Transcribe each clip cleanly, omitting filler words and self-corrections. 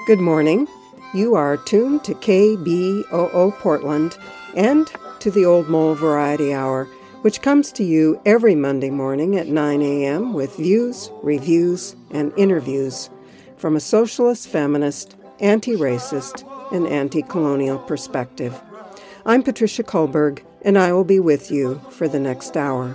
Good morning. You are tuned to KBOO Portland and to the Old Mole Variety Hour, which comes to you every Monday morning at 9 a.m. with views, reviews, and interviews from a socialist, feminist, anti-racist, and anti-colonial perspective. I'm Patricia Kullberg, and I will be with you for the next hour.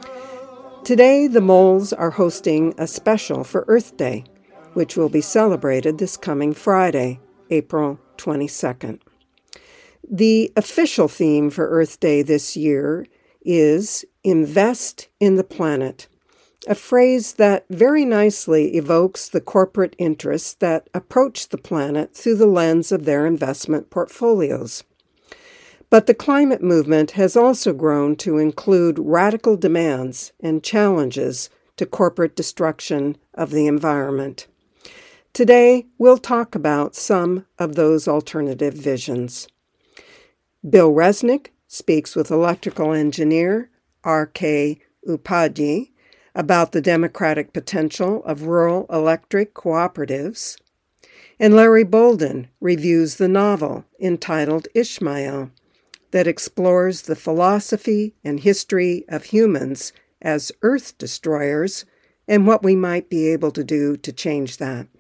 Today, the Moles are hosting a special for Earth Day, which will be celebrated this coming Friday, April 22nd. The official theme for Earth Day this year is Invest in the Planet, a phrase that very nicely evokes the corporate interests that approach the planet through the lens of their investment portfolios. But the climate movement has also grown to include radical demands and challenges to corporate destruction of the environment. Today, we'll talk about some of those alternative visions. Bill Resnick speaks with electrical engineer R.K. Upadhyay about the democratic potential of rural electric cooperatives. And Larry Bolden reviews the novel entitled Ishmael that explores the philosophy and history of humans as earth destroyers and what we might be able to do to change that.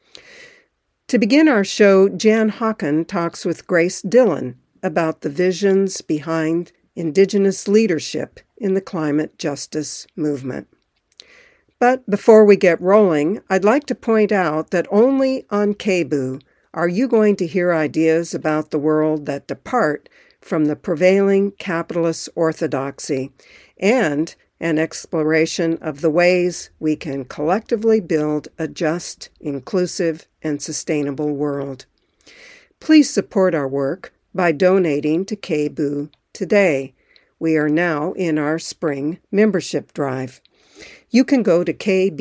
To begin our show, Jan Hawken talks with Grace Dillon about the visions behind Indigenous leadership in the climate justice movement. But before we get rolling, I'd like to point out that only on KBOO are you going to hear ideas about the world that depart from the prevailing capitalist orthodoxy and an exploration of the ways we can collectively build a just, inclusive, and sustainable world. Please support our work by donating to KBOO today. We are now in our spring membership drive. You can go to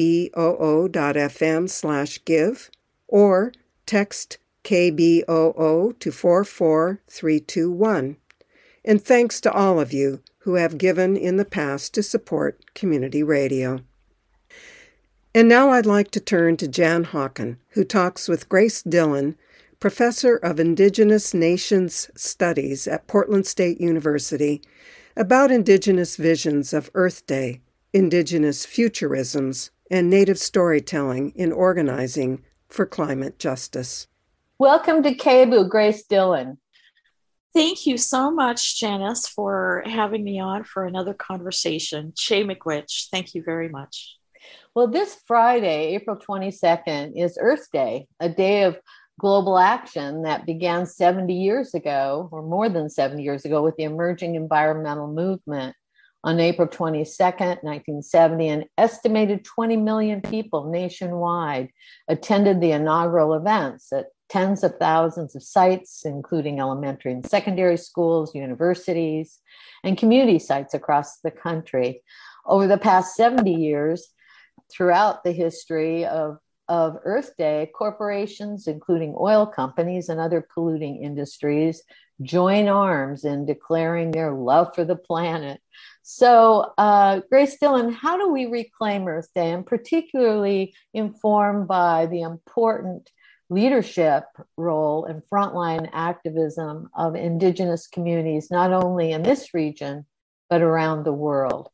kboo.fm/give or text KBOO to 44321. And thanks to all of you who have given in the past to support community radio. And now I'd like to turn to Jan Hawken, who talks with Grace Dillon, professor of Indigenous Nations Studies at Portland State University, about Indigenous visions of Earth Day, Indigenous futurisms, and Native storytelling in organizing for climate justice. Welcome to KBOO, Grace Dillon. Thank you so much, Janice, for having me on for another conversation. Che Miigwech, thank you very much. Well, this Friday, April 22nd, is Earth Day, a day of global action that began 70 years ago, or more than 70 years ago, with the emerging environmental movement. On April 22nd, 1970, an estimated 20 million people nationwide attended the inaugural events at tens of thousands of sites, including elementary and secondary schools, universities, and community sites across the country. Over the past 70 years, throughout the history of Earth Day, corporations, including oil companies and other polluting industries, join arms in declaring their love for the planet. So, Grace Dillon, how do we reclaim Earth Day, and particularly informed by the important leadership role and frontline activism of Indigenous communities, not only in this region, but around the world?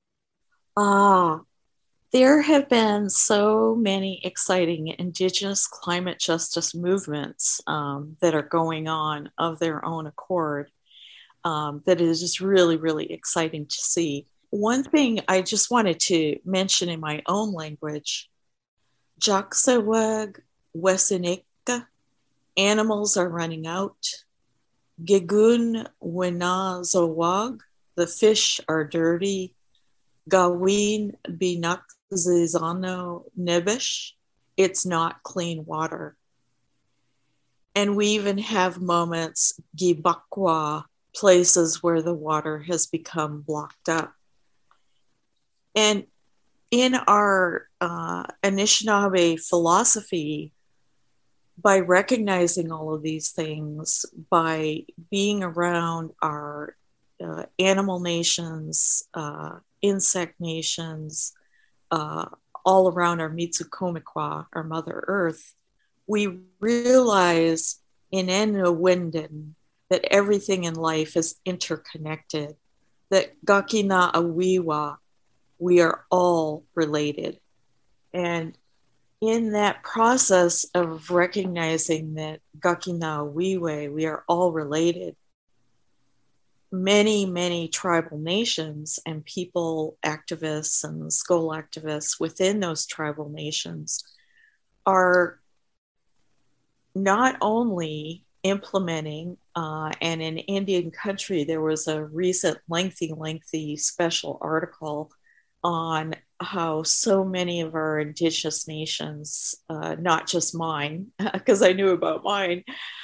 There have been so many exciting Indigenous climate justice movements that are going on of their own accord that it is just really, really exciting to see. One thing I just wanted to mention in my own language, Jaksawag Wesinika, animals are running out. Gigun Wina Zawag, the fish are dirty. Gawin Binak Zizano Nebish, it's not clean water. And we even have moments, Gibakwa, places where the water has become blocked up. And in our Anishinaabe philosophy, by recognizing all of these things, by being around our animal nations, insect nations, all around our Mitsukomikwa, our Mother Earth, we realize in Winden that everything in life is interconnected, that Gakina Awiwa, we are all related. And in that process of recognizing that Gakina Awiwe, we are all related, many, many tribal nations and people, activists and school activists within those tribal nations are not only implementing, and in Indian country, there was a recent lengthy special article on how so many of our indigenous nations, not just mine, because I knew about mine,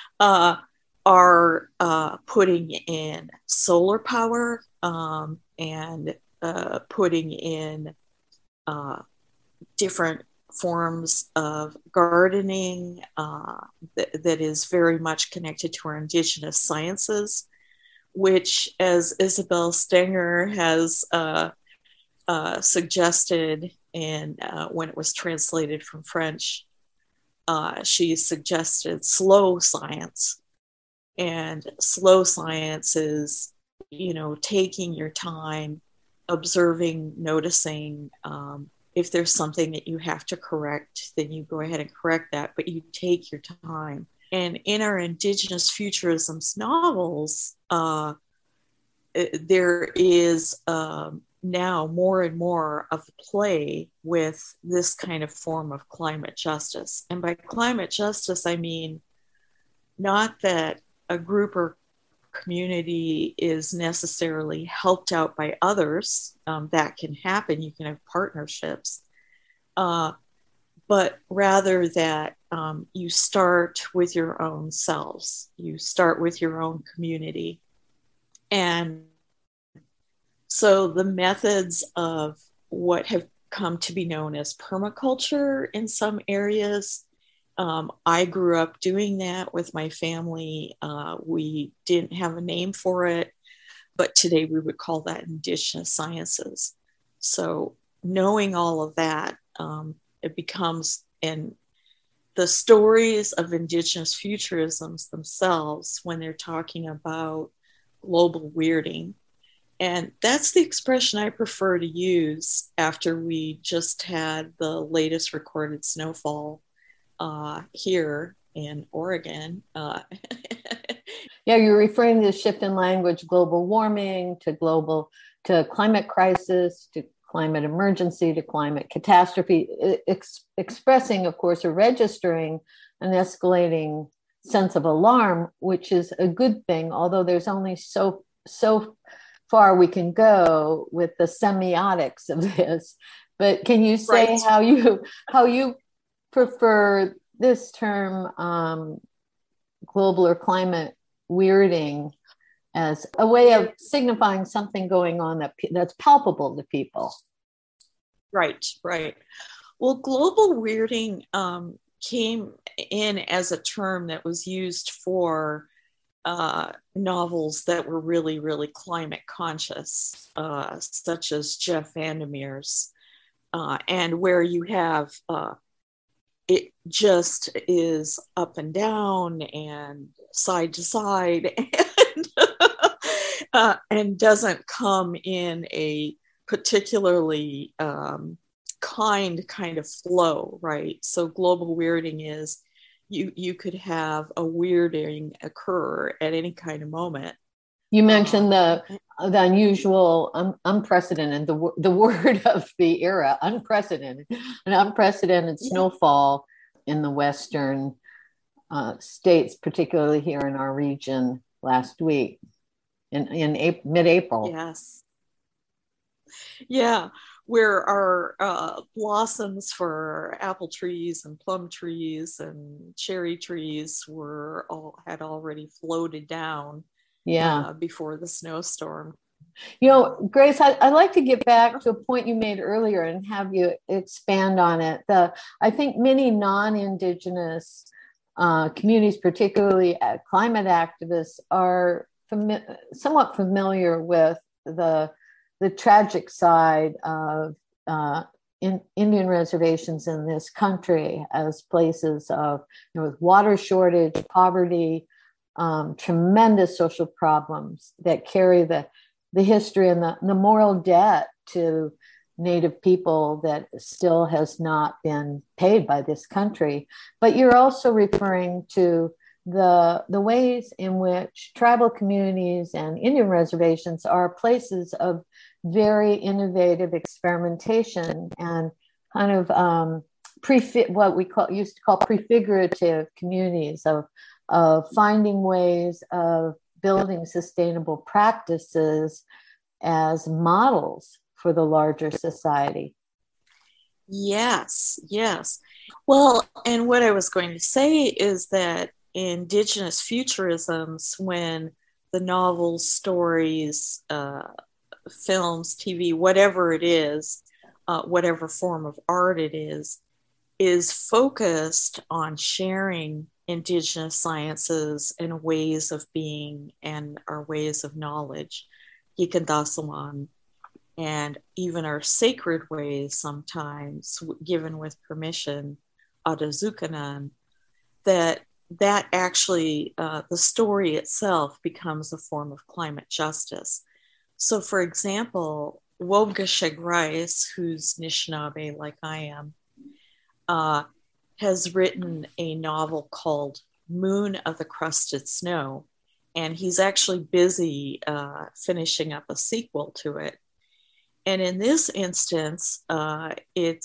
are putting in solar power, and putting in different forms of gardening that is very much connected to our indigenous sciences, which, as Isabel Stenger has suggested, and when it was translated from French, she suggested slow science. And slow science is, taking your time, observing, noticing. If there's something that you have to correct, then you go ahead and correct that, but you take your time. And in our Indigenous Futurisms novels, there is now more and more of play with this kind of form of climate justice. And by climate justice, I mean not that a group or community is necessarily helped out by others. That can happen. You can have partnerships. But rather that you start with your own selves. You start with your own community. And so the methods of what have come to be known as permaculture in some areas, I grew up doing that with my family. We didn't have a name for it, but today we would call that indigenous sciences. So knowing all of that, it becomes, and the stories of indigenous futurisms themselves, when they're talking about global weirding, and that's the expression I prefer to use after we just had the latest recorded snowfall here in Oregon. Yeah, you're referring to the shift in language, global warming, to climate crisis, to climate emergency, to climate catastrophe, expressing, of course, or registering an escalating sense of alarm, which is a good thing, although there's only so far we can go with the semiotics of this. But can you say how you prefer this term, global or climate weirding, as a way of signifying something going on that's palpable to people? Right. Well, global weirding came in as a term that was used for novels that were really, really climate conscious, such as Jeff Vandermeer's, and where you have it just is up and down and side to side, and doesn't come in a particularly kind of flow, right? So global weirding is you could have a weirding occur at any kind of moment. You mentioned the unusual, unprecedented, the word of the era, unprecedented, an unprecedented snowfall in the western states, particularly here in our region last week, in mid-April. Yes. Yeah, where our blossoms for apple trees and plum trees and cherry trees had already floated down. Yeah. Before the snowstorm. Grace, I'd like to get back to a point you made earlier and have you expand on it. I think many non-Indigenous communities, particularly climate activists, are somewhat familiar with the tragic side of Indian reservations in this country as places of, with water shortage, poverty, tremendous social problems that carry the history and the moral debt to Native people that still has not been paid by this country. But you're also referring to the ways in which tribal communities and Indian reservations are places of very innovative experimentation and kind of what we used to call prefigurative communities of finding ways of building sustainable practices as models for the larger society. Yes. Well, and what I was going to say is that Indigenous futurisms, when the novels, stories, films, TV, whatever it is, whatever form of art it is focused on sharing Indigenous sciences and ways of being and our ways of knowledge, Yikandasawan, and even our sacred ways sometimes, given with permission, Adazukanan, that actually, the story itself becomes a form of climate justice. So, for example, Wobgashig Rice, who's Anishinaabe like I am, has written a novel called Moon of the Crusted Snow, and he's actually busy finishing up a sequel to it. And in this instance, it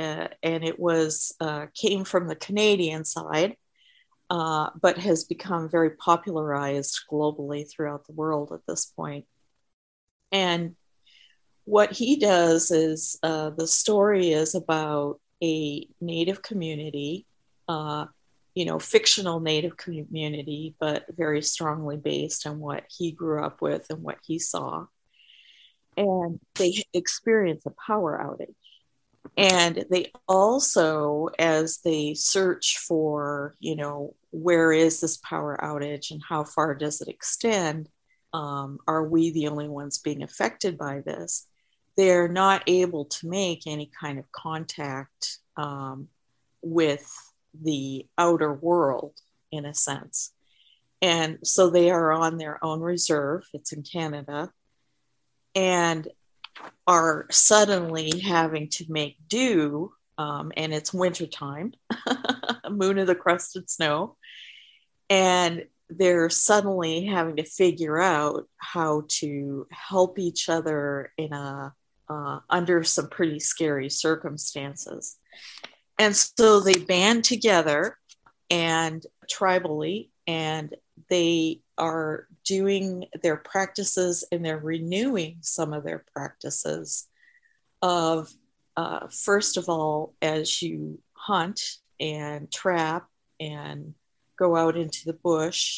came from the Canadian side, but has become very popularized globally throughout the world at this point. And what he does is the story is about a Native community, fictional Native community, but very strongly based on what he grew up with and what he saw. And they experience a power outage. And they also, as they search for, where is this power outage and how far does it extend? Are we the only ones being affected by this? They're not able to make any kind of contact with the outer world, in a sense. And so they are on their own reserve. It's in Canada. And are suddenly having to make do, and it's wintertime, Moon of the Crusted Snow, and they're suddenly having to figure out how to help each other in under some pretty scary circumstances. And so they band together and tribally, and they are doing their practices and they're renewing some of their practices of, first of all, as you hunt and trap and go out into the bush,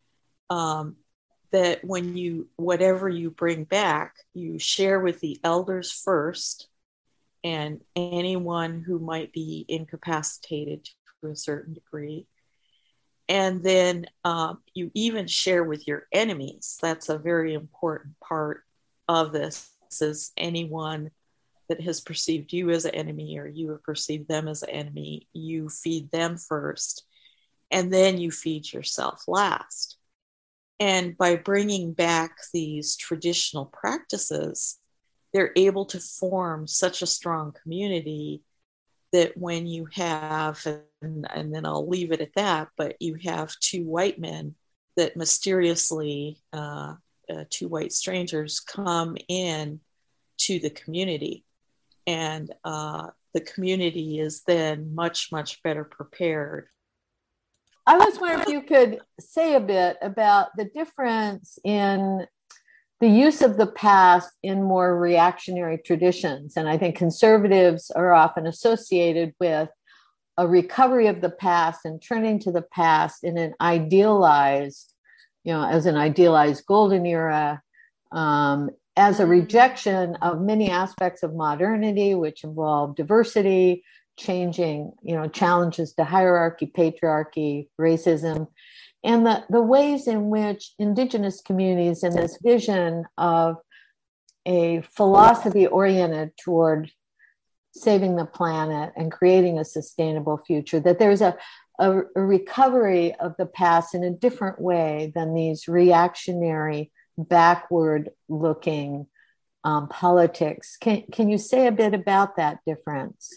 that whatever you bring back, you share with the elders first and anyone who might be incapacitated to a certain degree. And then you even share with your enemies. That's a very important part of this, is anyone that has perceived you as an enemy or you have perceived them as an enemy, you feed them first, and then you feed yourself last. And by bringing back these traditional practices, they're able to form such a strong community that when you have, and then I'll leave it at that, but you have two white men that mysteriously, two white strangers, come in to the community. And the community is then much, much better prepared. I was wondering if you could say a bit about the difference in the use of the past in more reactionary traditions. And I think conservatives are often associated with a recovery of the past and turning to the past in an idealized, as an idealized golden era, as a rejection of many aspects of modernity, which involve diversity, changing, challenges to hierarchy, patriarchy, racism, and the ways in which Indigenous communities in this vision of a philosophy oriented toward saving the planet and creating a sustainable future, that there's a recovery of the past in a different way than these reactionary, backward looking politics. Can you say a bit about that difference?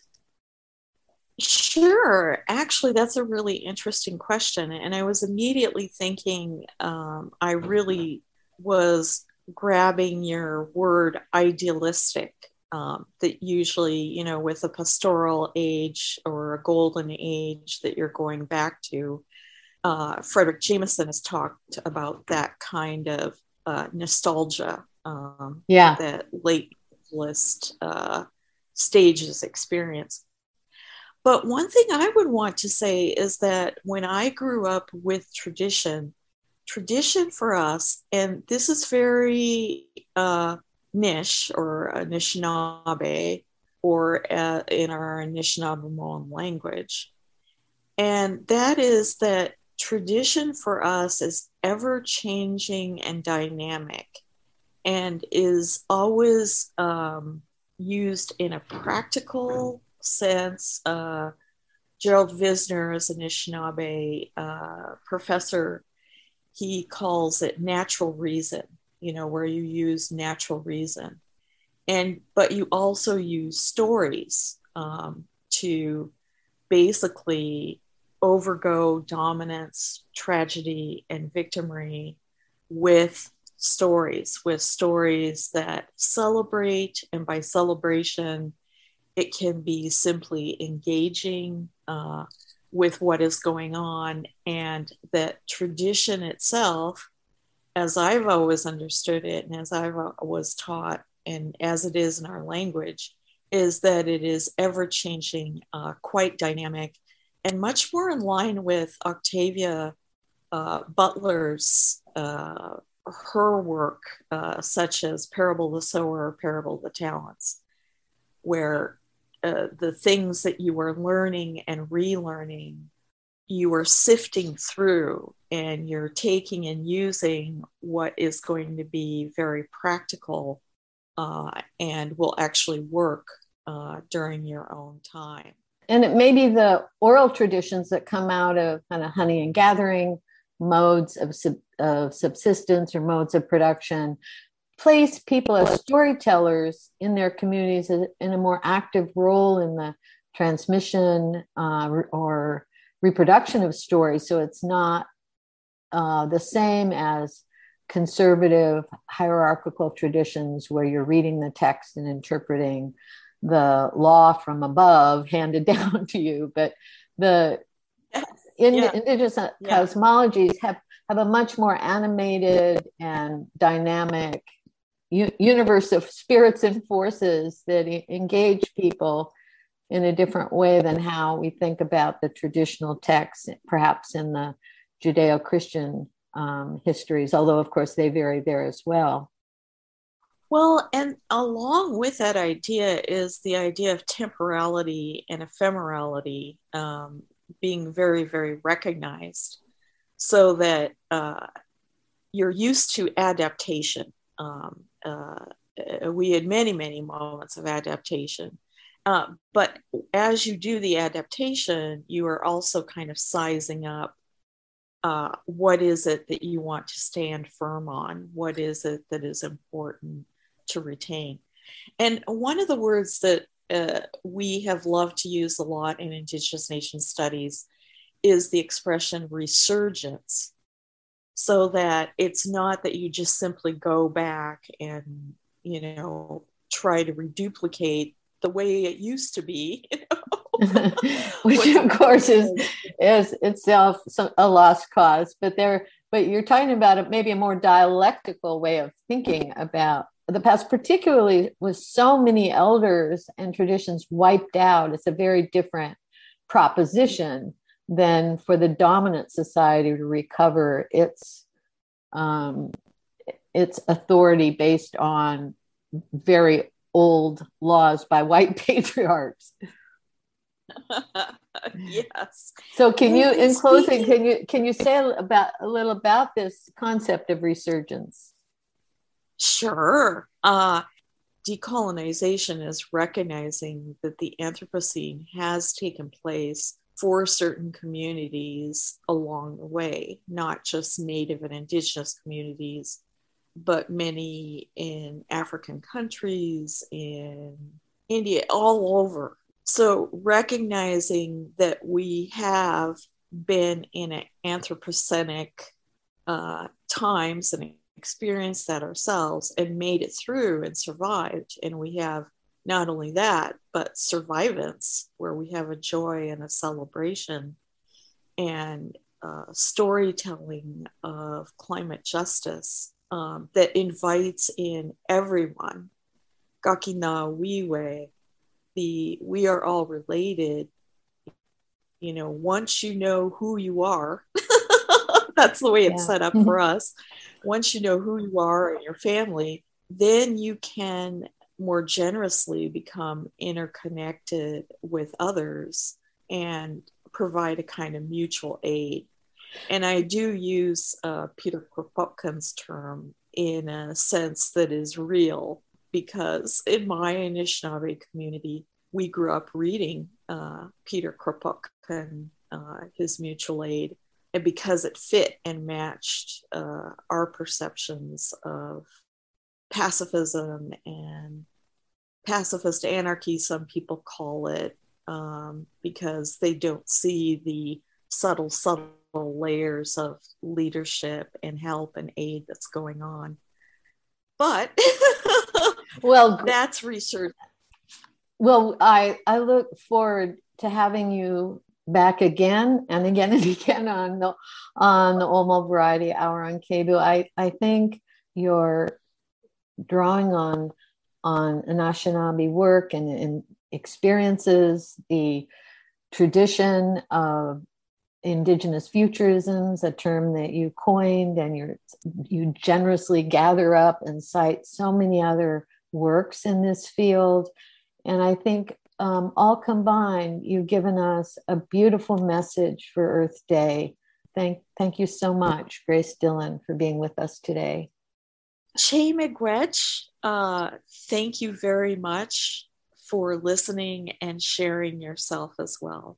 Sure. Actually, that's a really interesting question. And I was immediately thinking, I really was grabbing your word idealistic, that usually, with a pastoral age or a golden age that you're going back to. Frederick Jameson has talked about that kind of nostalgia that late list stages experience. But one thing I would want to say is that when I grew up with tradition for us, and this is very Nish or Anishinaabe, or in our Anishinaabe language, and that is that tradition for us is ever changing and dynamic, and is always used in a practical sense. Gerald Visner is an Anishinaabe professor. He calls it natural reason, where you use natural reason. But you also use stories to basically overgo dominance, tragedy, and victimry with stories that celebrate. And by celebration, it can be simply engaging with what is going on, and that tradition itself, as I've always understood it and as I was taught, and as it is in our language, is that it is ever changing, quite dynamic, and much more in line with Octavia Butler's her work, such as Parable of the Sower, Parable of the Talents, where the things that you are learning and relearning, you are sifting through, and you're taking and using what is going to be very practical and will actually work during your own time. And it may be the oral traditions that come out of kind of hunting and gathering modes of subsistence or modes of production, place people as storytellers in their communities in a more active role in the transmission or reproduction of stories. So it's not the same as conservative hierarchical traditions where you're reading the text and interpreting the law from above handed down to you. But the indigenous cosmologies have a much more animated and dynamic universe of spirits and forces that engage people in a different way than how we think about the traditional texts, perhaps in the Judeo-Christian histories, although of course they vary there as well. Well, and along with that idea is the idea of temporality and ephemerality being very, very recognized, so that you're used to adaptation. We had many, many moments of adaptation. But as you do the adaptation, you are also kind of sizing up what is it that you want to stand firm on? What is it that is important to retain? And one of the words that we have loved to use a lot in Indigenous Nation studies is the expression resurgence. So that it's not that you just simply go back and, try to reduplicate the way it used to be, which of course is itself a lost cause. But you're talking about maybe a more dialectical way of thinking about the past, particularly with so many elders and traditions wiped out. It's a very different proposition than for the dominant society to recover its authority based on very old laws by white patriarchs. Yes. So in closing, can you say a little about this concept of resurgence? Sure. decolonization is recognizing that the Anthropocene has taken place for certain communities along the way, not just Native and Indigenous communities, but many in African countries, in India, all over. So recognizing that we have been in an anthropocenic times and experienced that ourselves and made it through and survived. And we have not only that, but survivance, where we have a joy and a celebration and storytelling of climate justice that invites in everyone. Gakina Wiwe, we are all related. Once you know who you are, that's the way it's set up for us. Once you know who you are and your family, then you can more generously become interconnected with others and provide a kind of mutual aid. And I do use Peter Kropotkin's term in a sense that is real, because in my Anishinaabe community, we grew up reading Peter Kropotkin, his mutual aid, and because it fit and matched our perceptions of pacifism and pacifist anarchy, some people call it, because they don't see the subtle layers of leadership and help and aid that's going on. But well, that's research. Well, I look forward to having you back again and again and again on the Olmo Variety Hour on KBOO. I think you're drawing on Anishinaabe work and experiences, the tradition of Indigenous futurisms, a term that you coined, and you generously gather up and cite so many other works in this field. And I think all combined, you've given us a beautiful message for Earth Day. Thank you so much, Grace Dillon, for being with us today. Che Miigwech, thank you very much for listening and sharing yourself as well.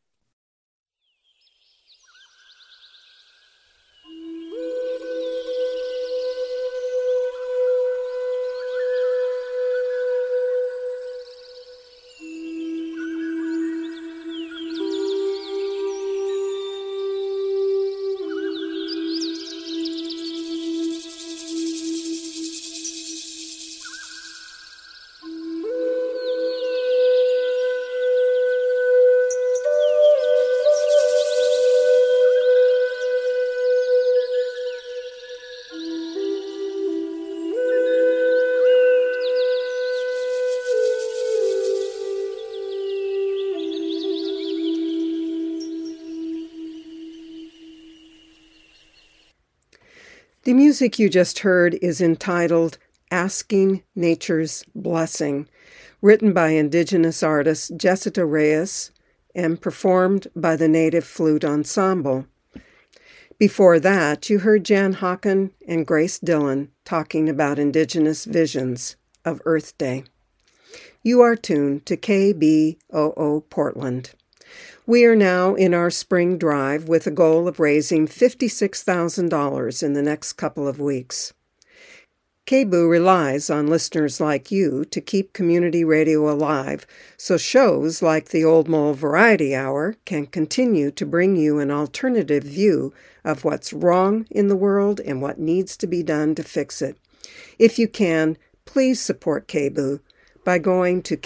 The music you just heard is entitled Asking Nature's Blessing, written by Indigenous artist Jessica Reyes and performed by the Native Flute Ensemble. Before that, you heard Jan Hawken and Grace Dillon talking about Indigenous visions of Earth Day. You are tuned to KBOO Portland. We are now in our spring drive with a goal of raising $56,000 in the next couple of weeks. KBOO relies on listeners like you to keep community radio alive, so shows like the Old Mole Variety Hour can continue to bring you an alternative view of what's wrong in the world and what needs to be done to fix it. If you can, please support KBOO by going to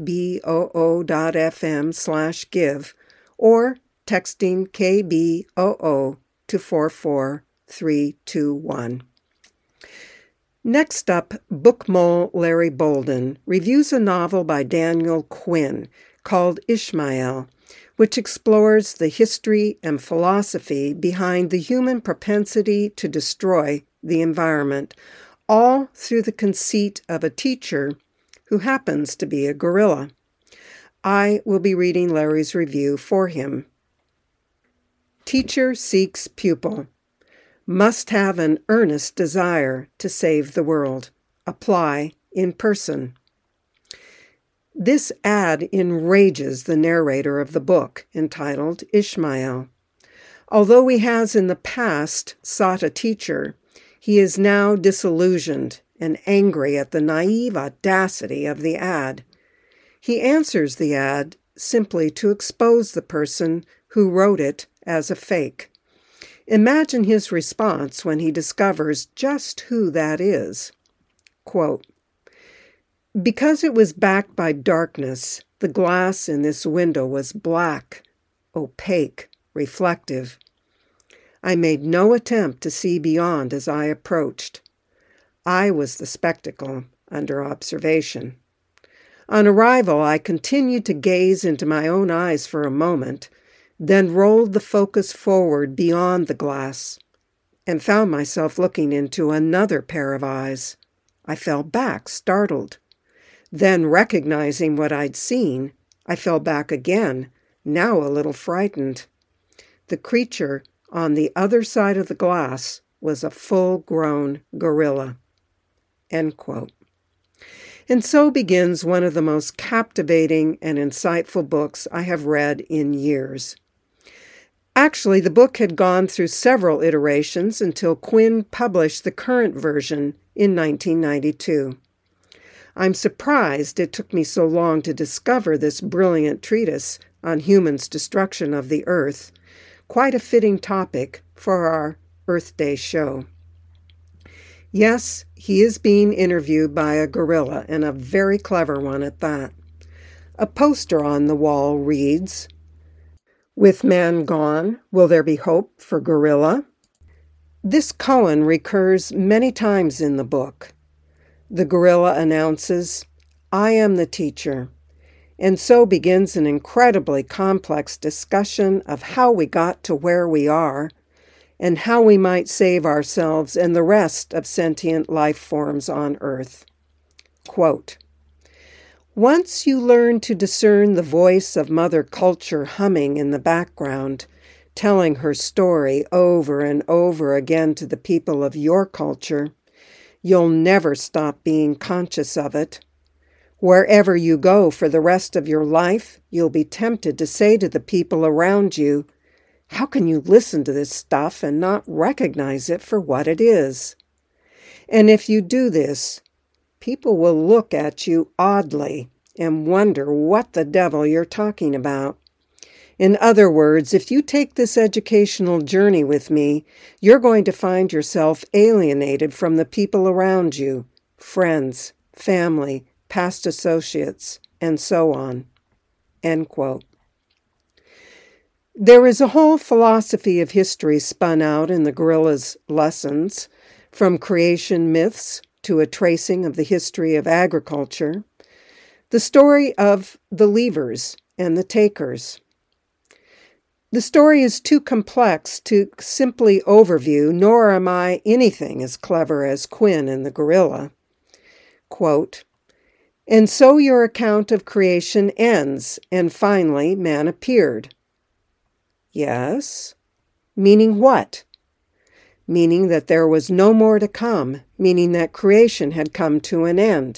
kboo.fm/give or texting KBOO to 44321. Next up, book mole Larry Bolden reviews a novel by Daniel Quinn called Ishmael, which explores the history and philosophy behind the human propensity to destroy the environment, all through the conceit of a teacher who happens to be a gorilla. I will be reading Larry's review for him. Teacher seeks pupil. Must have an earnest desire to save the world. Apply in person. This ad enrages the narrator of the book, entitled Ishmael. Although he has in the past sought a teacher, he is now disillusioned and angry at the naive audacity of the ad. He answers the ad simply to expose the person who wrote it as a fake. Imagine his response when he discovers just who that is. Quote, "Because it was backed by darkness, the glass in this window was black, opaque, reflective. I made no attempt to see beyond as I approached. I was the spectacle under observation. On arrival, I continued to gaze into my own eyes for a moment, then rolled the focus forward beyond the glass, and found myself looking into another pair of eyes. I fell back, startled. Then, recognizing what I'd seen, I fell back again, now a little frightened. The creature on the other side of the glass was a full-grown gorilla." End quote. And so begins one of the most captivating and insightful books I have read in years. Actually, the book had gone through several iterations until Quinn published the current version in 1992. I'm surprised it took me so long to discover this brilliant treatise on humans' destruction of the earth, quite a fitting topic for our Earth Day show. Yes, he is being interviewed by a gorilla, and a very clever one at that. A poster on the wall reads, "With man gone, will there be hope for gorilla?" This koan recurs many times in the book. The gorilla announces, "I am the teacher," and so begins an incredibly complex discussion of how we got to where we are and how we might save ourselves and the rest of sentient life forms on Earth. Quote, "Once you learn to discern the voice of Mother Culture humming in the background, telling her story over and over again to the people of your culture, you'll never stop being conscious of it. Wherever you go for the rest of your life, you'll be tempted to say to the people around you, 'How can you listen to this stuff and not recognize it for what it is?' And if you do this, people will look at you oddly and wonder what the devil you're talking about. In other words, if you take this educational journey with me, you're going to find yourself alienated from the people around you, friends, family, past associates, and so on." End quote. There is a whole philosophy of history spun out in the gorilla's lessons, from creation myths to a tracing of the history of agriculture, the story of the leavers and the takers. The story is too complex to simply overview, nor am I anything as clever as Quinn and the gorilla. Quote, "And so your account of creation ends, and finally man appeared." Yes? Meaning what? Meaning that there was no more to come, meaning that creation had come to an end.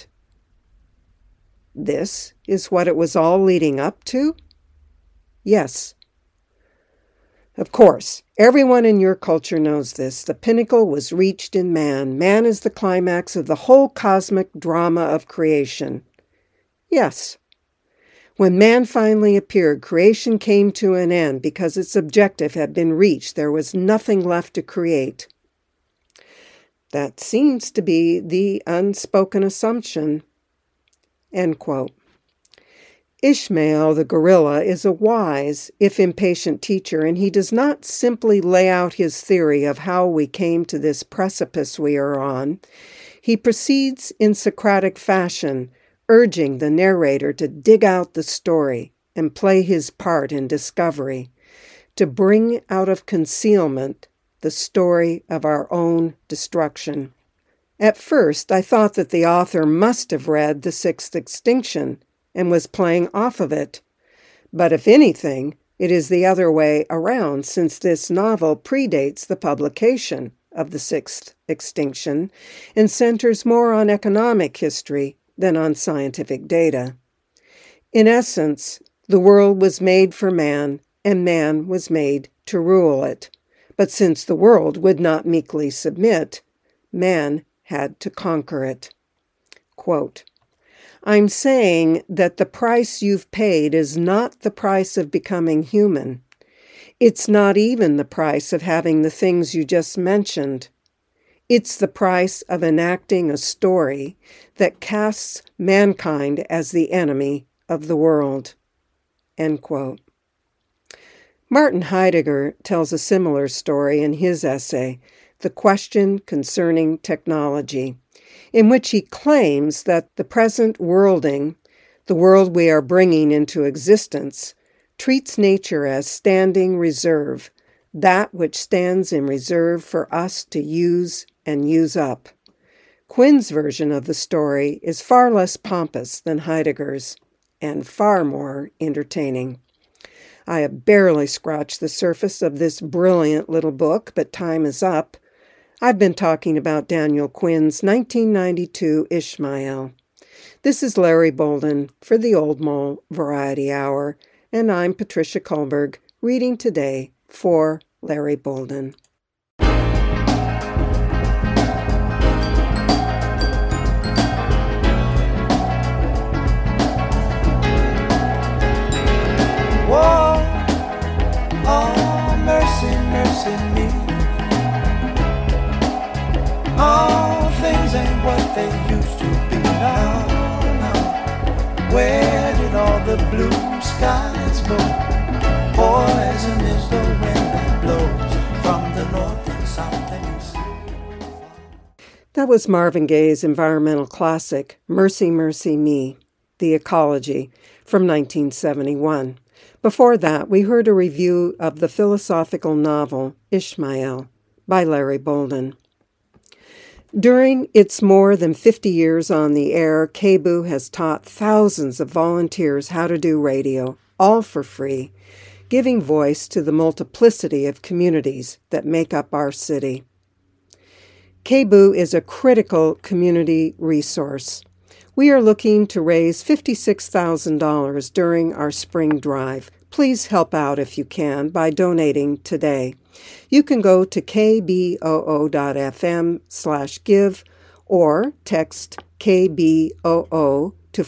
This is what it was all leading up to? Yes. Of course, everyone in your culture knows this. The pinnacle was reached in man. Man is the climax of the whole cosmic drama of creation. Yes. When man finally appeared, creation came to an end because its objective had been reached. There was nothing left to create. That seems to be the unspoken assumption. End quote. Ishmael the gorilla is a wise, if impatient teacher, and he does not simply lay out his theory of how we came to this precipice we are on. He proceeds in Socratic fashion, urging the narrator to dig out the story and play his part in discovery, to bring out of concealment the story of our own destruction. At first, I thought that the author must have read The Sixth Extinction and was playing off of it. But if anything, it is the other way around, since this novel predates the publication of The Sixth Extinction and centers more on economic history than on scientific data. In essence, the world was made for man, and man was made to rule it. But since the world would not meekly submit, man had to conquer it. Quote, I'm saying that the price you've paid is not the price of becoming human. It's not even the price of having the things you just mentioned. It's the price of enacting a story that casts mankind as the enemy of the world. End quote. Martin Heidegger tells a similar story in his essay, The Question Concerning Technology, in which he claims that the present worlding, the world we are bringing into existence, treats nature as standing reserve, that which stands in reserve for us to use and use up. Quinn's version of the story is far less pompous than Heidegger's, and far more entertaining. I have barely scratched the surface of this brilliant little book, but time is up. I've been talking about Daniel Quinn's 1992 Ishmael. This is Larry Bolden for the Old Mole Variety Hour, and I'm Patricia Kullberg, reading today for Larry Bolden. Whoa, oh, mercy, mercy me. All things ain't what they used to be now, now. Where did all the blue skies go? Poison is the wind that blows from the north and south and east. That was Marvin Gaye's environmental classic, Mercy, Mercy Me, The Ecology, from 1971. Before that, we heard a review of the philosophical novel Ishmael by Larry Bolden. During its more than 50 years on the air, KBOO has taught thousands of volunteers how to do radio, all for free, giving voice to the multiplicity of communities that make up our city. KBOO is a critical community resource. We are looking to raise $56,000 during our spring drive. Please help out if you can by donating today. You can go to kboo.fm/give or text KBOO to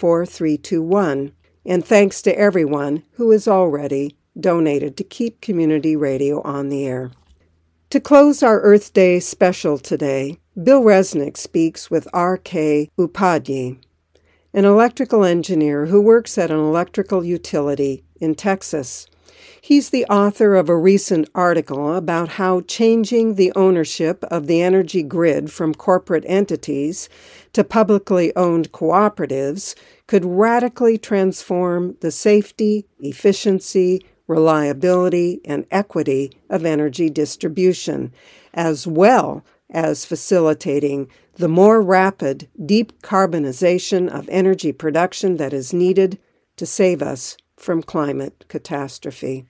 44321. And thanks to everyone who has already donated to keep community radio on the air. To close our Earth Day special today, Bill Resnick speaks with R.K. Upadhyay, an electrical engineer who works at an electrical utility in Texas. He's the author of a recent article about how changing the ownership of the energy grid from corporate entities to publicly owned cooperatives could radically transform the safety, efficiency, reliability, and equity of energy distribution, as well as facilitating the more rapid decarbonization of energy production that is needed to save us from climate catastrophe.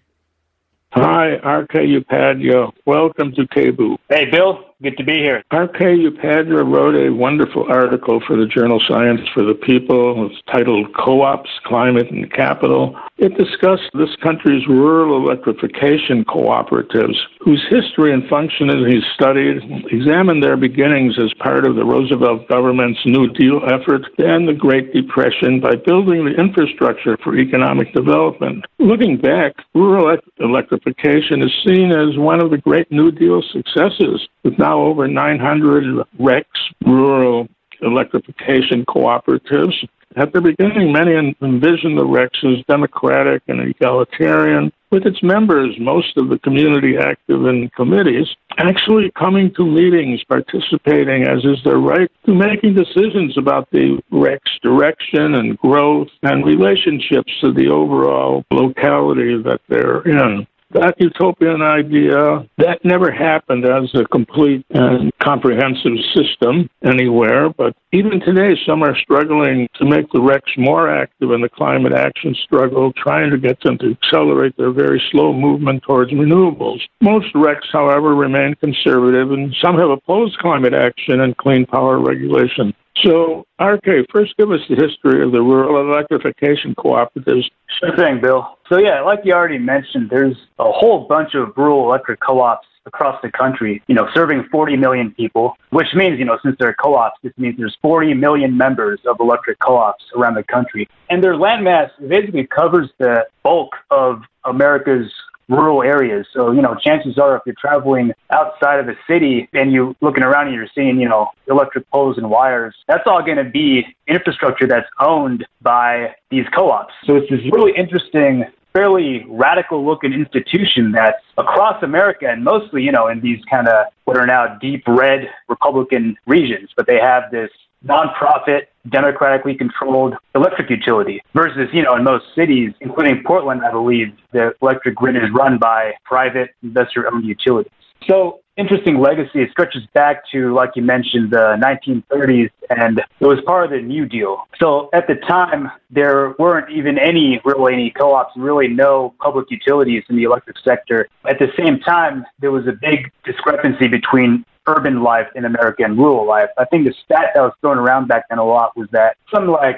Hi, R.K. Upadhyay. Welcome to KBOO. Hey, Bill. Good to be here. R.K. Upadhyay wrote a wonderful article for the journal Science for the People. It's titled Co-ops, Climate, and Capital. It discussed this country's rural electrification cooperatives, whose history and function as he studied, examined their beginnings as part of the Roosevelt government's New Deal effort and the Great Depression by building the infrastructure for economic development. Looking back, rural electrification is seen as one of the great New Deal successes, with now over 900 RECs, rural electrification cooperatives. At the beginning, many envisioned the RECs as democratic and egalitarian, with its members, most of the community active in committees, actually coming to meetings, participating, as is their right, to making decisions about the REC's direction and growth and relationships to the overall locality that they're in. That utopian idea, that never happened as a complete and comprehensive system anywhere, but even today some are struggling to make the RECs more active in the climate action struggle, trying to get them to accelerate their very slow movement towards renewables. Most RECs, however, remain conservative, and some have opposed climate action and clean power regulation. So, RK, first give us the history of the rural electrification cooperatives. Sure thing, Bill. So yeah, like you already mentioned, there's a whole bunch of rural electric co-ops across the country, serving 40 million people, which means, since they're co-ops, this means there's 40 million members of electric co-ops around the country. And their landmass basically covers the bulk of America's rural areas. So, chances are if you're traveling outside of the city and you're looking around and you're seeing, electric poles and wires, that's all going to be infrastructure that's owned by these co-ops. So it's this really interesting, fairly radical looking institution that's across America and mostly, in these kind of what are now deep red Republican regions, but they have this nonprofit, democratically controlled electric utility versus, in most cities, including Portland, I believe, the electric grid is run by private investor-owned utilities. So interesting legacy. It stretches back to, like you mentioned, the 1930s, and it was part of the New Deal. So at the time, there weren't even any co-ops, really no public utilities in the electric sector. At the same time, there was a big discrepancy between urban life in America and rural life. I think the stat that was thrown around back then a lot was that something like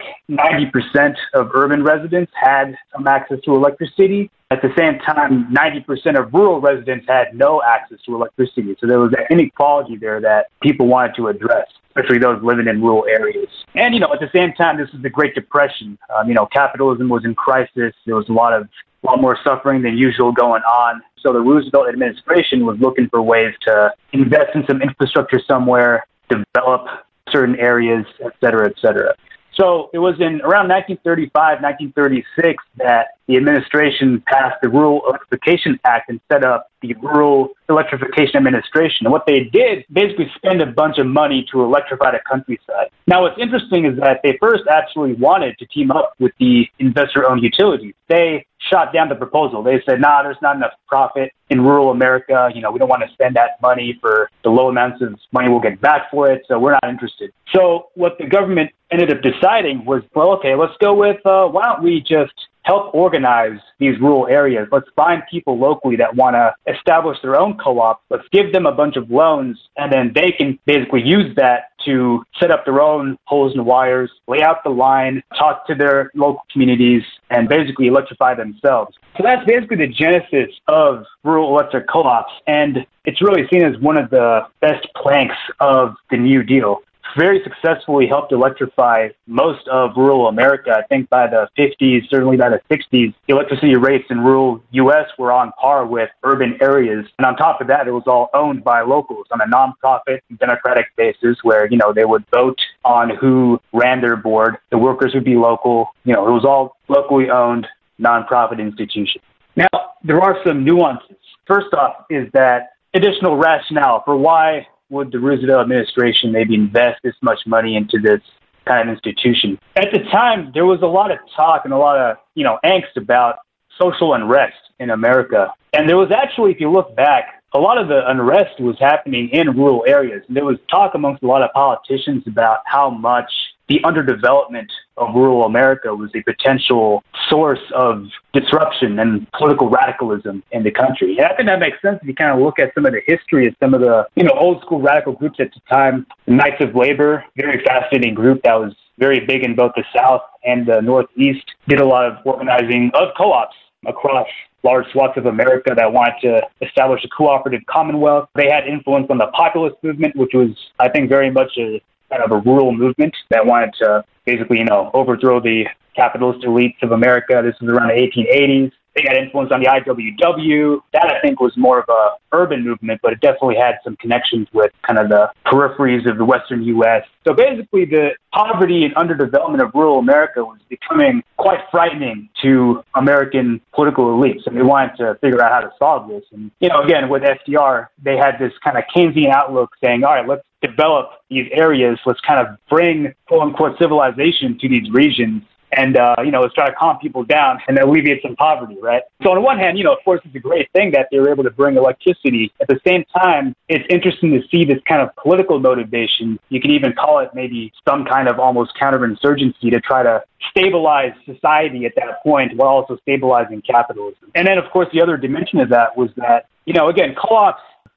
90% of urban residents had some access to electricity. At the same time, 90% of rural residents had no access to electricity. So there was an inequality there that people wanted to address, especially those living in rural areas. And, at the same time, this was the Great Depression. Capitalism was in crisis. There was a lot more suffering than usual going on. So the Roosevelt administration was looking for ways to invest in some infrastructure somewhere, develop certain areas, et cetera, et cetera. So it was in around 1935, 1936 that the administration passed the Rural Electrification Act and set up the Rural Electrification Administration. And what they did, basically spend a bunch of money to electrify the countryside. Now, what's interesting is that they first actually wanted to team up with the investor-owned utilities. They shot down the proposal. They said, there's not enough profit in rural America. We don't want to spend that money for the low amounts of money we'll get back for it, so we're not interested. So what the government ended up deciding was, let's go with, why don't we just help organize these rural areas. Let's find people locally that want to establish their own co-op. Let's give them a bunch of loans, and then they can basically use that to set up their own poles and wires, lay out the line, talk to their local communities, and basically electrify themselves. So that's basically the genesis of rural electric co-ops, and it's really seen as one of the best planks of the New Deal. Very successfully helped electrify most of rural America. I think by the 50s, certainly by the 60s, the electricity rates in rural U.S. were on par with urban areas. And on top of that, it was all owned by locals on a nonprofit democratic basis where, they would vote on who ran their board. The workers would be local. It was all locally owned nonprofit institutions. Now, there are some nuances. First off is that additional rationale for why would the Roosevelt administration maybe invest this much money into this kind of institution. At the time, there was a lot of talk and a lot of, angst about social unrest in America. And there was actually, if you look back, a lot of the unrest was happening in rural areas. And there was talk amongst a lot of politicians about how much the underdevelopment of rural America was a potential source of disruption and political radicalism in the country. And I think that makes sense if you kind of look at some of the history of some of the, old school radical groups at the time. The Knights of Labor, very fascinating group that was very big in both the South and the Northeast, did a lot of organizing of co-ops across large swaths of America that wanted to establish a cooperative commonwealth. They had influence on the populist movement, which was, I think, very much a kind of a rural movement that wanted to basically, overthrow the capitalist elites of America. This was around the 1880s. They had influence on the IWW. That, I think, was more of a urban movement, but it definitely had some connections with kind of the peripheries of the Western U.S. So basically, the poverty and underdevelopment of rural America was becoming quite frightening to American political elites, and they wanted to figure out how to solve this. And, again, with FDR, they had this kind of Keynesian outlook saying, all right, let's develop these areas. Let's kind of bring, quote-unquote, civilization to these regions. And, let's try to calm people down and alleviate some poverty, right? So on the one hand, of course, it's a great thing that they were able to bring electricity. At the same time, it's interesting to see this kind of political motivation. You can even call it maybe some kind of almost counterinsurgency to try to stabilize society at that point while also stabilizing capitalism. And then, of course, the other dimension of that was that, again, co-ops,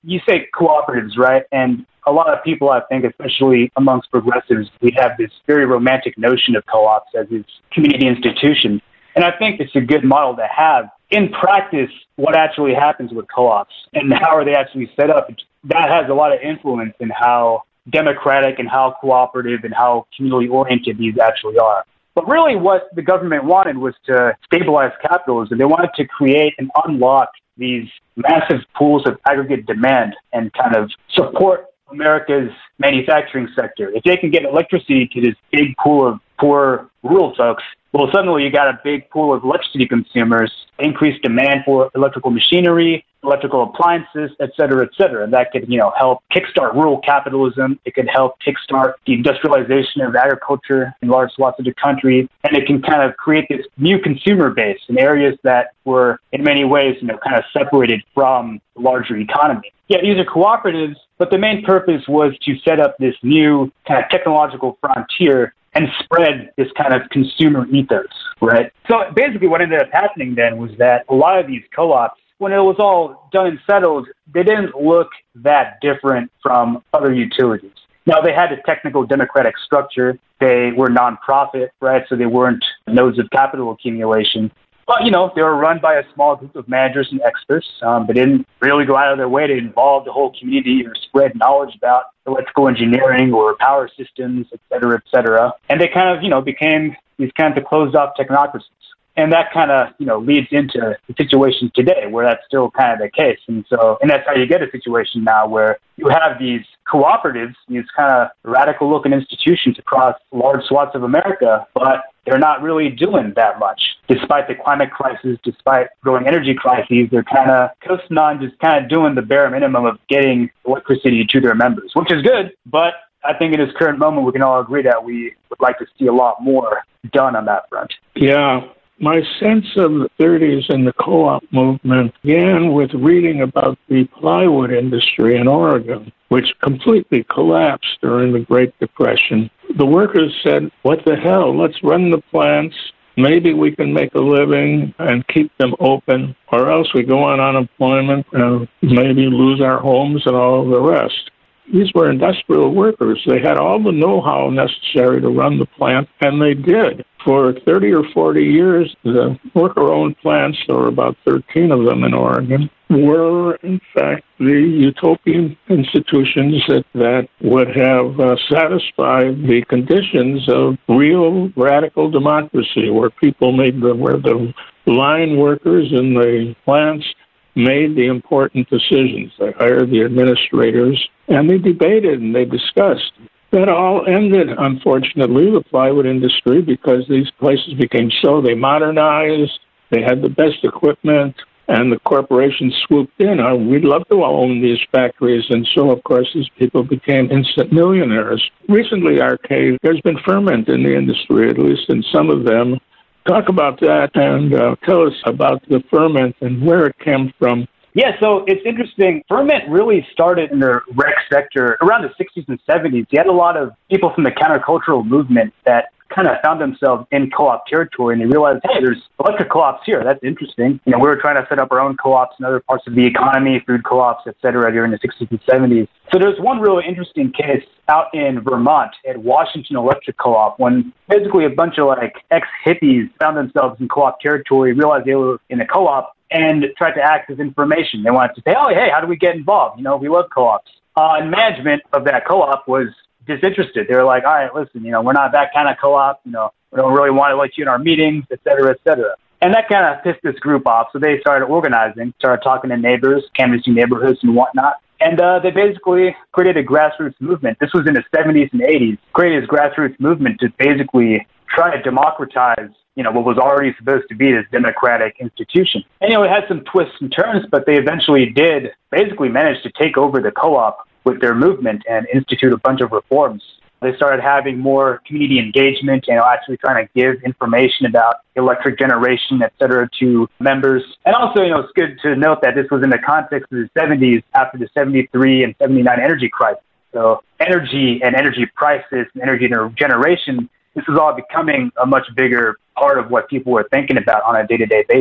you say cooperatives, right? And a lot of people, I think, especially amongst progressives, we have this very romantic notion of co-ops as this community institution. And I think it's a good model to have. In practice, what actually happens with co-ops and how are they actually set up, that has a lot of influence in how democratic and how cooperative and how community-oriented these actually are. But really what the government wanted was to stabilize capitalism. They wanted to create and unlock these massive pools of aggregate demand and kind of support America's manufacturing sector. If they can get electricity to this big pool of poor rural folks, well, suddenly you got a big pool of electricity consumers, increased demand for electrical machinery, electrical appliances, et cetera, and that could, help kickstart rural capitalism. It could help kickstart the industrialization of agriculture in large swaths of the country, and it can kind of create this new consumer base in areas that were, in many ways, kind of separated from the larger economy. Yeah, these are cooperatives, but the main purpose was to set up this new kind of technological frontier and spread this kind of consumer ethos, right? So basically what ended up happening then was that a lot of these co-ops, when it was all done and settled, they didn't look that different from other utilities. Now, they had a technical democratic structure. They were nonprofit, right? So they weren't nodes of capital accumulation. But, they were run by a small group of managers and experts. They didn't really go out of their way to involve the whole community or spread knowledge about electrical engineering or power systems, et cetera, And they kind of, became these kinds of closed-off technocracies. And that kind of, leads into the situation today where that's still kind of the case. And that's how you get a situation now where you have these cooperatives, these kind of radical-looking institutions across large swaths of America, but they're not really doing that much. Despite the climate crisis, despite growing energy crises, they're kind of coasting on just kind of doing the bare minimum of getting electricity to their members, which is good. But I think in this current moment, we can all agree that we would like to see a lot more done on that front. Yeah. My sense of the 30s and the co-op movement began with reading about the plywood industry in Oregon, which completely collapsed during the Great Depression. The workers said, what the hell, let's run the plants. Maybe we can make a living and keep them open, or else we go on unemployment and maybe lose our homes and all of the rest. These were industrial workers. They had all the know-how necessary to run the plant, and they did. For 30 or 40 years, the worker-owned plants, there were about 13 of them in Oregon, were, in fact, the utopian institutions that would have satisfied the conditions of real radical democracy, where people where the line workers in the plants made the important decisions. They hired the administrators, and they debated and they discussed. That all ended, unfortunately, the plywood industry, because these places became they modernized, they had the best equipment, and the corporations swooped in. We'd love to own these factories, and so, of course, these people became instant millionaires. Recently, Arcade, there's been ferment in the industry, at least in some of them. Talk about that and tell us about the ferment and where it came from. Yeah, so it's interesting. Ferment really started in the rec sector around the 60s and 70s. You had a lot of people from the countercultural movement that kind of found themselves in co-op territory, and they realized, hey, there's electric co-ops here. That's interesting. We were trying to set up our own co-ops in other parts of the economy, food co-ops, et cetera, during the 60s and 70s. So there's one really interesting case out in Vermont at Washington Electric Co-op when basically a bunch of ex-hippies found themselves in co-op territory, realized they were in a co-op, and tried to access information. They wanted to say, oh, hey, how do we get involved? We love co-ops. And management of that co-op was disinterested. They were like, all right, listen, we're not that kind of co-op. We don't really want to let you in our meetings, et cetera, et cetera. And that kind of pissed this group off. So they started organizing, started talking to neighbors, canvassing neighborhoods and whatnot. And they basically created a grassroots movement. This was in the 70s and 80s. Created this grassroots movement to basically try to democratize what was already supposed to be this democratic institution. And, it had some twists and turns, but they eventually did basically manage to take over the co-op with their movement and institute a bunch of reforms. They started having more community engagement, actually trying to give information about electric generation, et cetera, to members. And also, it's good to note that this was in the context of the 70s after the 73 and 79 energy crisis. So energy and energy prices and energy generation, this was all becoming a much bigger part of what people were thinking about on a day-to-day basis.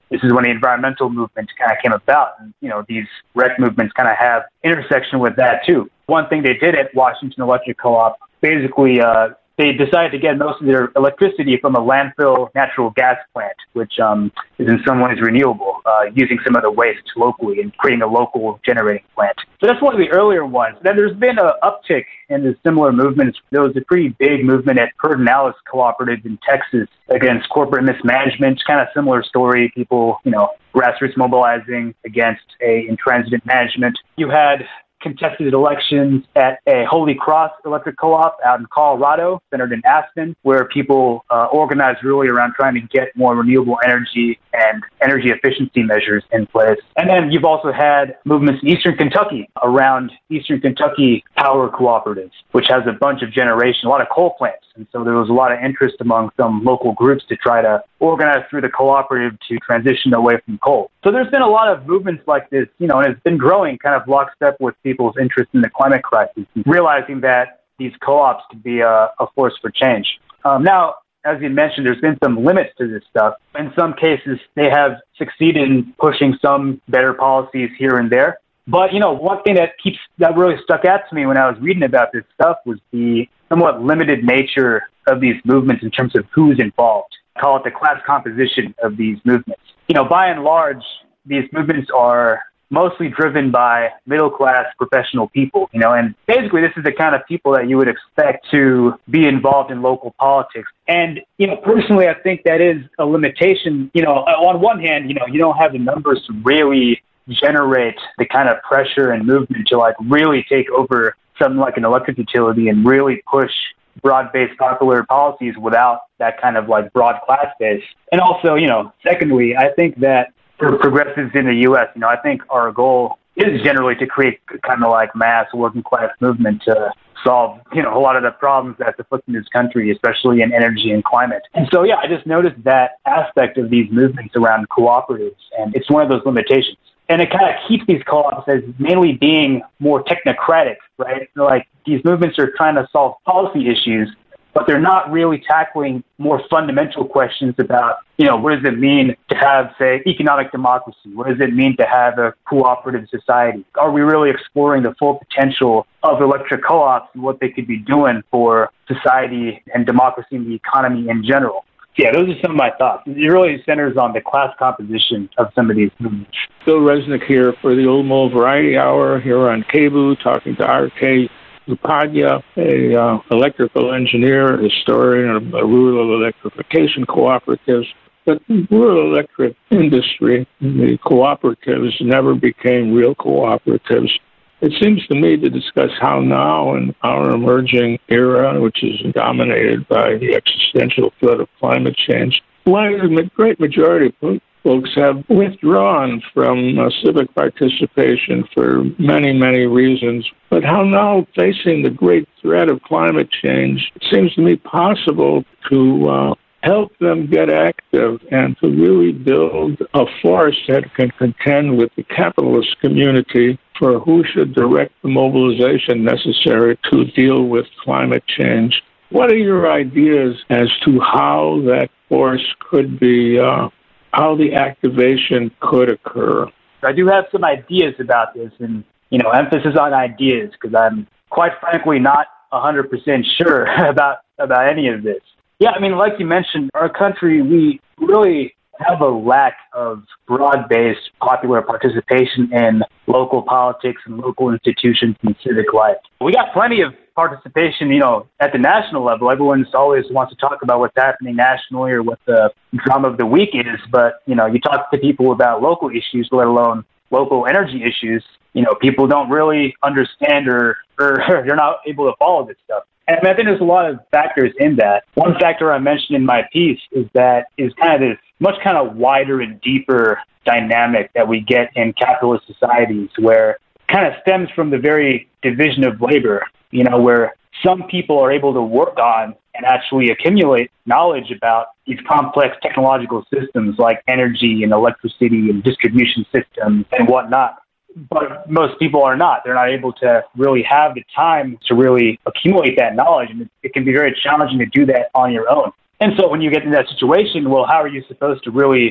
this is when the environmental movement kind of came about. And, these rec movements kind of have intersection with that too. One thing they did at Washington Electric Co-op, basically, they decided to get most of their electricity from a landfill natural gas plant, which is in some ways renewable, using some of the waste locally and creating a local generating plant. So that's one of the earlier ones. Then there's been an uptick in the similar movements. There was a pretty big movement at Pedernales Cooperative in Texas against corporate mismanagement, kind of similar story. People, grassroots mobilizing against a intransigent management. You had contested elections at a Holy Cross Electric Co-op out in Colorado, centered in Aspen, where people organized really around trying to get more renewable energy and energy efficiency measures in place. And then you've also had movements in Eastern Kentucky around Eastern Kentucky Power Cooperatives, which has a bunch of generation, a lot of coal plants. And so there was a lot of interest among some local groups to try to organize through the cooperative to transition away from coal. So there's been a lot of movements like this, and it's been growing kind of lockstep with people's interest in the climate crisis, realizing that these co-ops could be a force for change. Now, as you mentioned, there's been some limits to this stuff. In some cases, they have succeeded in pushing some better policies here and there. But, one thing that really stuck out to me when I was reading about this stuff was the somewhat limited nature of these movements in terms of who's involved. I call it the class composition of these movements. By and large, these movements are mostly driven by middle-class professional people, and basically this is the kind of people that you would expect to be involved in local politics. And, personally, I think that is a limitation. On one hand, you don't have the numbers to really generate the kind of pressure and movement to really take over something like an electric utility and really push broad-based popular policies without that kind of broad class base. And also, secondly, I think that for progressives in the U.S., I think our goal is generally to create kind of mass working class movement to solve, a lot of the problems that's afflicting this country, especially in energy and climate. And so, I just noticed that aspect of these movements around cooperatives, and it's one of those limitations. And it kind of keeps these co-ops as mainly being more technocratic, right? These movements are trying to solve policy issues, but they're not really tackling more fundamental questions about, what does it mean to have, say, economic democracy? What does it mean to have a cooperative society? Are we really exploring the full potential of electric co-ops and what they could be doing for society and democracy and the economy in general? Yeah, those are some of my thoughts. It really centers on the class composition of some of these movements. Bill Resnick here for the Old Mole Variety Hour here on KBOO, talking to R.K. Upadhyaya, a electrical engineer, historian of rural electrification cooperatives. But the rural electric industry, the cooperatives never became real cooperatives. It seems to me to discuss how now in our emerging era, which is dominated by the existential threat of climate change, why the great majority of folks have withdrawn from civic participation for many, many reasons. But how now, facing the great threat of climate change, it seems to me possible to help them get active and to really build a force that can contend with the capitalist community for who should direct the mobilization necessary to deal with climate change. What are your ideas as to how that force could be, how the activation could occur? I do have some ideas about this, and, emphasis on ideas, because I'm quite frankly not 100% sure about any of this. Yeah, like you mentioned, our country, we really have a lack of broad-based popular participation in local politics and local institutions and civic life. We got plenty of participation, at the national level. Everyone always wants to talk about what's happening nationally or what the drama of the week is, but, you talk to people about local issues, let alone local energy issues, people don't really understand or they're not able to follow this stuff. And I think there's a lot of factors in that. One factor I mentioned in my piece is kind of this much kind of wider and deeper dynamic that we get in capitalist societies, where it kind of stems from the very division of labor, where some people are able to work on and actually accumulate knowledge about these complex technological systems like energy and electricity and distribution systems and whatnot. But most people are not. They're not able to really have the time to really accumulate that knowledge. And it can be very challenging to do that on your own. And so when you get in that situation, well, how are you supposed to really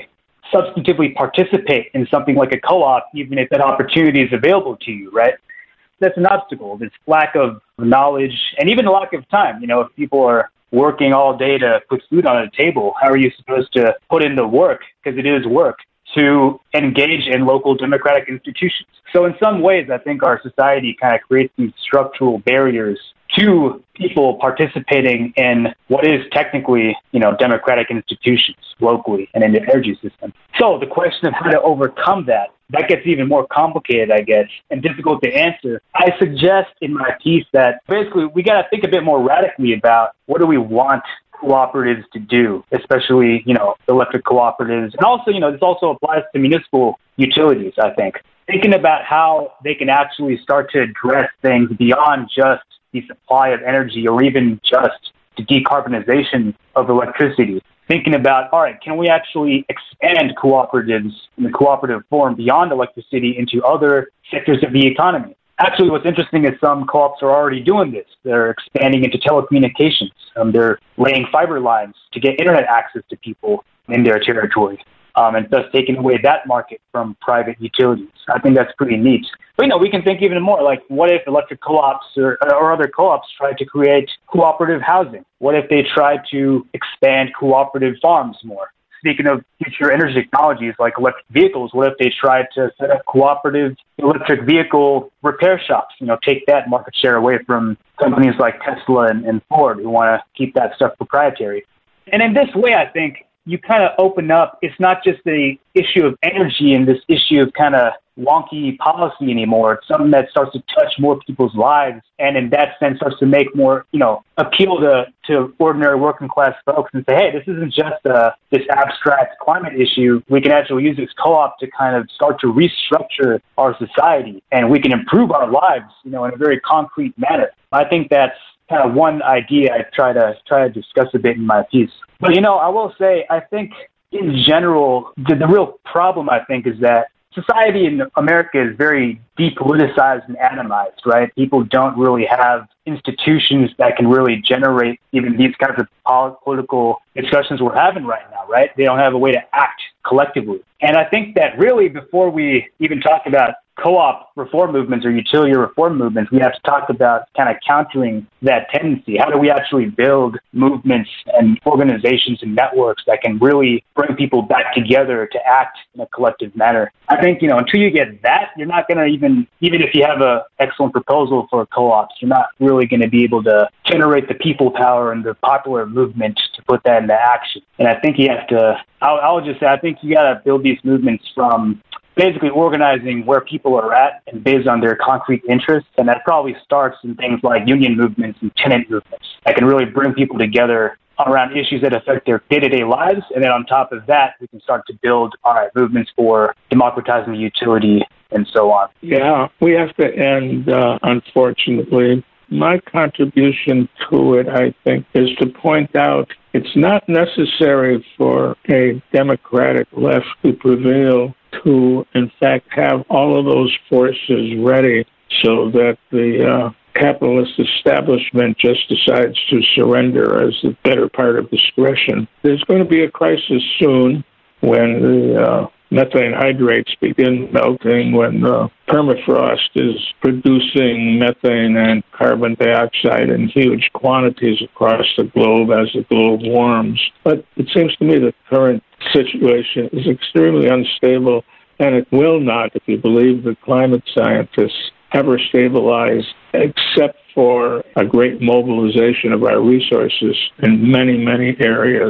substantively participate in something like a co-op, even if that opportunity is available to you, right? That's an obstacle, this lack of knowledge and even a lack of time. You know, if people are working all day to put food on the table, how are you supposed to put in the work, because it is work, to engage in local democratic institutions? So in some ways, I think our society kind of creates these structural barriers to people participating in what is technically, you know, democratic institutions locally and in the energy system. So the question of how to overcome that gets even more complicated, I guess, and difficult to answer. I suggest in my piece that basically we got to think a bit more radically about what do we want cooperatives to do, especially, you know, electric cooperatives. And also, you know, this also applies to municipal utilities, I think. Thinking about how they can actually start to address things beyond just the supply of energy or even just the decarbonization of electricity. Thinking about, all right, can we actually expand cooperatives in the cooperative form beyond electricity into other sectors of the economy? Actually, what's interesting is some co-ops are already doing this. They're expanding into telecommunications. They're laying fiber lines to get internet access to people in their territory, and thus taking away that market from private utilities. I think that's pretty neat. But, you know, we can think even more, like, what if electric co-ops or other co-ops tried to create cooperative housing? What if they tried to expand cooperative farms more? Speaking of future energy technologies like electric vehicles, what if they tried to set up cooperative electric vehicle repair shops? You know, take that market share away from companies like Tesla and Ford who want to keep that stuff proprietary. And in this way, I think you kind of open up, it's not just the issue of energy and this issue of kind of wonky policy anymore. It's something that starts to touch more people's lives, and in that sense starts to make more, you know, appeal to ordinary working class folks and say, hey, this isn't just this abstract climate issue. We can actually use this co-op to kind of start to restructure our society, and we can improve our lives, you know, in a very concrete manner. I think that's kind of one idea I try to discuss a bit in my piece. But, you know, I will say, I think in general, the real problem, I think, is that society in America is very depoliticized and atomized, right? People don't really have institutions that can really generate even these kinds of political discussions we're having right now, right? They don't have a way to act collectively. And I think that really before we even talk about co-op reform movements or utility reform movements, we have to talk about kind of countering that tendency. How do we actually build movements and organizations and networks that can really bring people back together to act in a collective manner? I think, you know, until you get that, you're not going to even if you have an excellent proposal for co-ops, you're not really going to be able to generate the people power and the popular movement to put that into action. And I think you have to, I would just say, I think you got to build these movements from basically organizing where people are at and based on their concrete interests. And that probably starts in things like union movements and tenant movements that can really bring people together around issues that affect their day-to-day lives. And then on top of that, we can start to build movements for democratizing the utility and so on. Yeah, we have to end, unfortunately. My contribution to it, I think, is to point out it's not necessary for a democratic left to prevail to, in fact, have all of those forces ready so that the capitalist establishment just decides to surrender as the better part of discretion. There's going to be a crisis soon when the methane hydrates begin melting, when the permafrost is producing methane and carbon dioxide in huge quantities across the globe as the globe warms. But it seems to me the current situation is extremely unstable, and it will not, if you believe the climate scientists, ever stabilize except for a great mobilization of our resources in many, many areas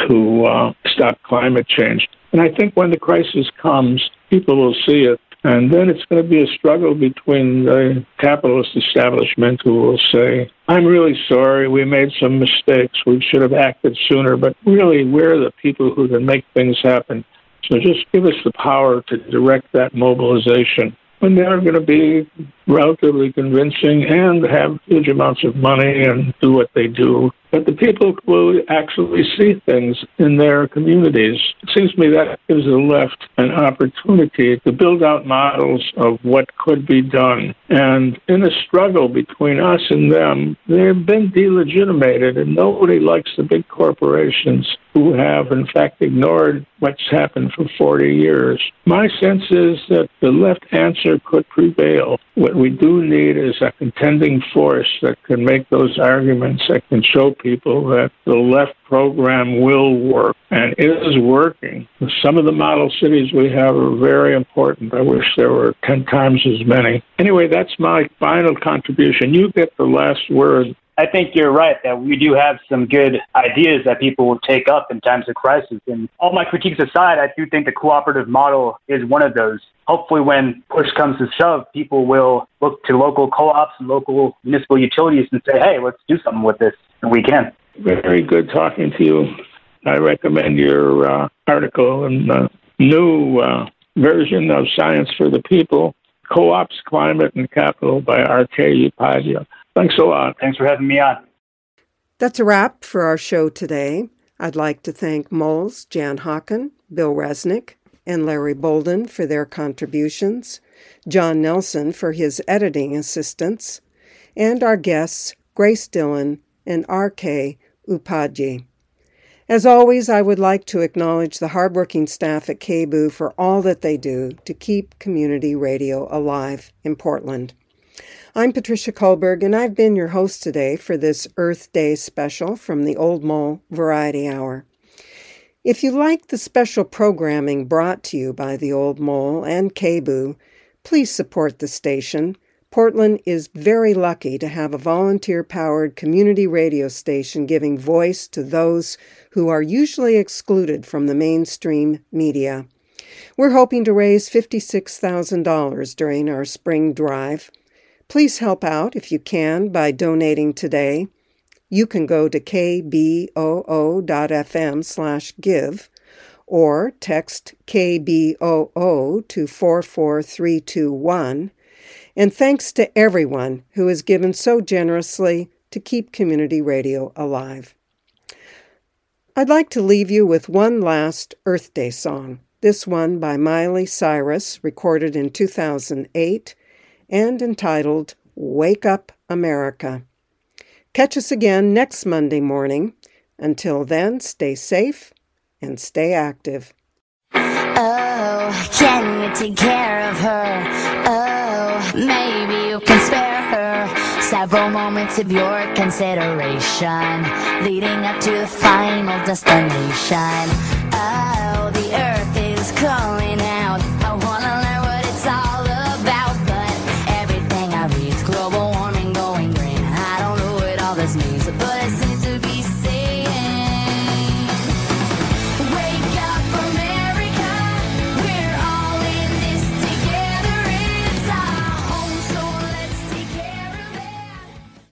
to stop climate change. And I think when the crisis comes, people will see it. And then it's going to be a struggle between the capitalist establishment, who will say, I'm really sorry, we made some mistakes, we should have acted sooner, but really we're the people who can make things happen. So just give us the power to direct that mobilization. And there are going to be relatively convincing and have huge amounts of money and do what they do. But the people will actually see things in their communities. It seems to me that gives the left an opportunity to build out models of what could be done. And in a struggle between us and them, they've been delegitimated, and nobody likes the big corporations who have, in fact, ignored what's happened for 40 years. My sense is that the left answer could prevail. What we do need is a contending force that can make those arguments, that can show people that the left program will work and is working. Some of the model cities we have are very important. I wish there were 10 times as many. Anyway, that's my final contribution. You get the last word. I think you're right that we do have some good ideas that people will take up in times of crisis. And all my critiques aside, I do think the cooperative model is one of those. Hopefully when push comes to shove, people will look to local co-ops and local municipal utilities and say, hey, let's do something with this, and we can. Very good talking to you. I recommend your article in the new version of Science for the People, Co-ops, Climate, and Capital by R.K. Upadhyay. Thanks a lot. Thanks for having me on. That's a wrap for our show today. I'd like to thank Moles, Jan Hawken, Bill Resnick, and Larry Bolden for their contributions, John Nelson for his editing assistance, and our guests, Grace Dillon and R.K. Upadhyay. As always, I would like to acknowledge the hardworking staff at KBOO for all that they do to keep community radio alive in Portland. I'm Patricia Kullberg, and I've been your host today for this Earth Day special from the Old Mole Variety Hour. If you like the special programming brought to you by the Old Mole and KBOO, please support the station. Portland is very lucky to have a volunteer-powered community radio station giving voice to those who are usually excluded from the mainstream media. We're hoping to raise $56,000 during our spring drive. Please help out if you can by donating today. You can go to kboo.fm/give or text KBOO to 44321. And thanks to everyone who has given so generously to keep community radio alive. I'd like to leave you with one last Earth Day song, this one by Miley Cyrus, recorded in 2008, and entitled Wake Up America. Catch us again next Monday morning. Until then, stay safe and stay active. Oh, can you take care of her? Oh, maybe you can spare her several moments of your consideration leading up to the final destination. Oh, the earth is calling out.